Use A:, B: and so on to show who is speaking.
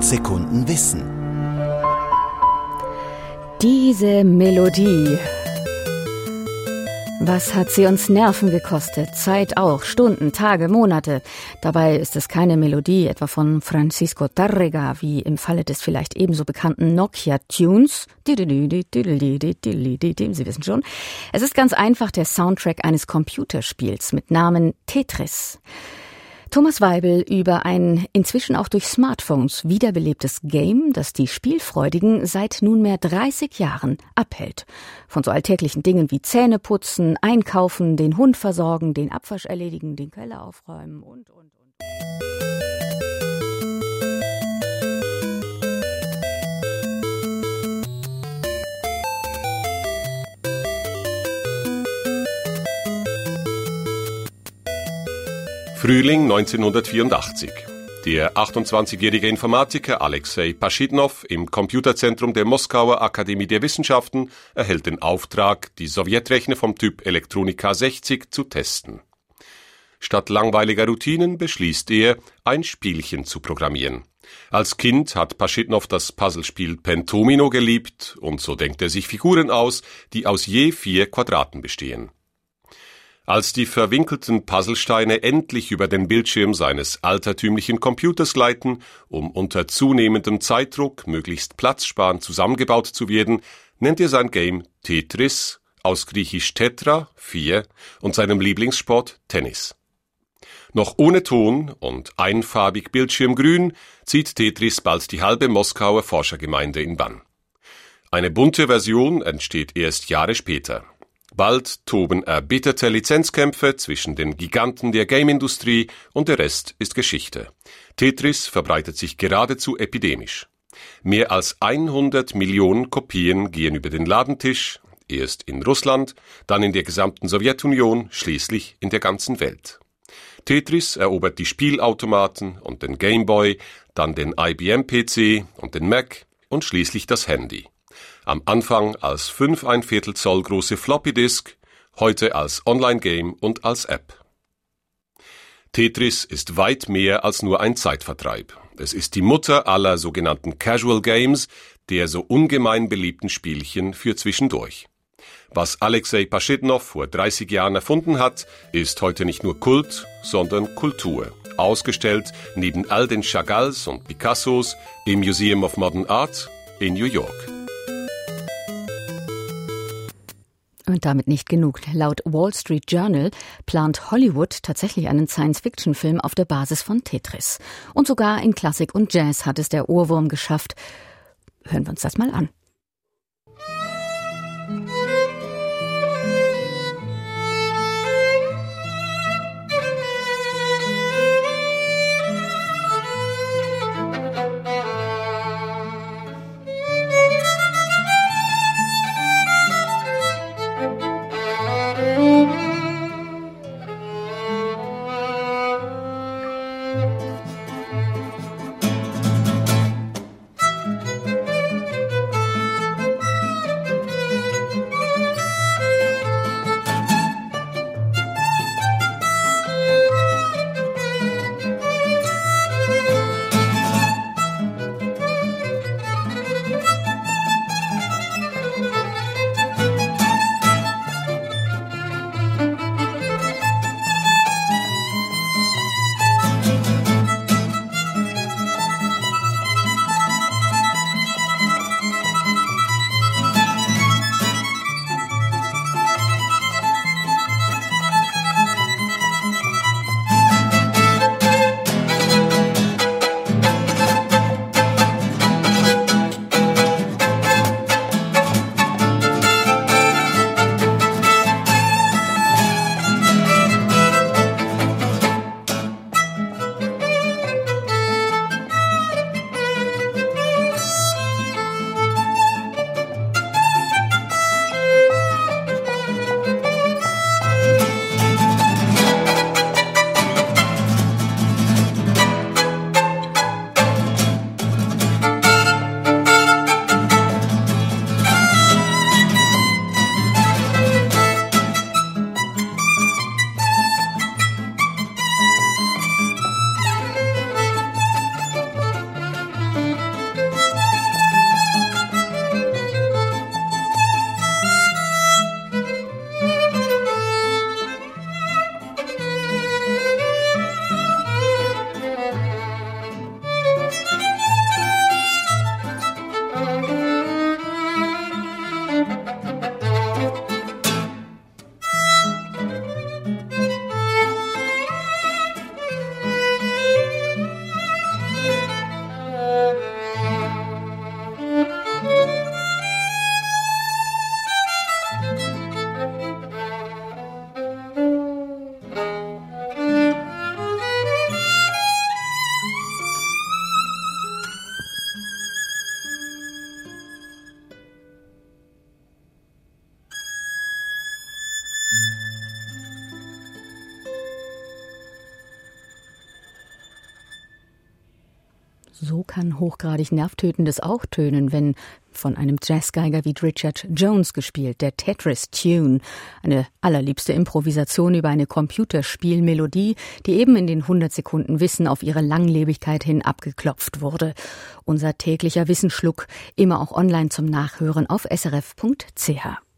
A: 100 Sekunden Wissen.
B: Diese Melodie. Was hat sie uns Nerven gekostet? Zeit auch, Stunden, Tage, Monate. Dabei ist es keine Melodie, etwa von Francisco Tárrega, wie im Falle des vielleicht ebenso bekannten Nokia-Tunes. Sie wissen schon. Es ist ganz einfach der Soundtrack eines Computerspiels mit Namen Tetris. Thomas Weibel über ein inzwischen auch durch Smartphones wiederbelebtes Game, das die Spielfreudigen seit nunmehr 30 Jahren abhält. Von so alltäglichen Dingen wie Zähneputzen, Einkaufen, den Hund versorgen, den Abwasch erledigen, den Keller aufräumen und.
C: Frühling 1984. Der 28-jährige Informatiker Alexei Paschitnow im Computerzentrum der Moskauer Akademie der Wissenschaften erhält den Auftrag, die Sowjetrechner vom Typ Elektronika 60 zu testen. Statt langweiliger Routinen beschließt er, ein Spielchen zu programmieren. Als Kind hat Paschitnow das Puzzlespiel Pentomino geliebt und so denkt er sich Figuren aus, die aus je 4 Quadraten bestehen. Als die verwinkelten Puzzlesteine endlich über den Bildschirm seines altertümlichen Computers gleiten, um unter zunehmendem Zeitdruck möglichst platzsparend zusammengebaut zu werden, nennt er sein Game Tetris, aus griechisch Tetra, 4, und seinem Lieblingssport Tennis. Noch ohne Ton und einfarbig Bildschirmgrün zieht Tetris bald die halbe Moskauer Forschergemeinde in Bann. Eine bunte Version entsteht erst Jahre später. Bald toben erbitterte Lizenzkämpfe zwischen den Giganten der Game-Industrie und der Rest ist Geschichte. Tetris verbreitet sich geradezu epidemisch. Mehr als 100 Millionen Kopien gehen über den Ladentisch, erst in Russland, dann in der gesamten Sowjetunion, schließlich in der ganzen Welt. Tetris erobert die Spielautomaten und den Gameboy, dann den IBM-PC und den Mac und schließlich das Handy. Am Anfang als 5¼ Zoll große Floppy-Disk, heute als Online-Game und als App. Tetris ist weit mehr als nur ein Zeitvertreib. Es ist die Mutter aller sogenannten Casual Games, der so ungemein beliebten Spielchen für zwischendurch. Was Alexei Paschitnow vor 30 Jahren erfunden hat, ist heute nicht nur Kult, sondern Kultur. Ausgestellt neben all den Chagalls und Picassos im Museum of Modern Art in New York.
B: Und damit nicht genug. Laut Wall Street Journal plant Hollywood tatsächlich einen Science-Fiction-Film auf der Basis von Tetris. Und sogar in Klassik und Jazz hat es der Ohrwurm geschafft. Hören wir uns das mal an. So kann hochgradig Nervtötendes auch tönen, wenn von einem Jazzgeiger wie Richard Jones gespielt, der Tetris-Tune, eine allerliebste Improvisation über eine Computerspielmelodie, die eben in den 100 Sekunden Wissen auf ihre Langlebigkeit hin abgeklopft wurde. Unser täglicher Wissensschluck, immer auch online zum Nachhören auf srf.ch.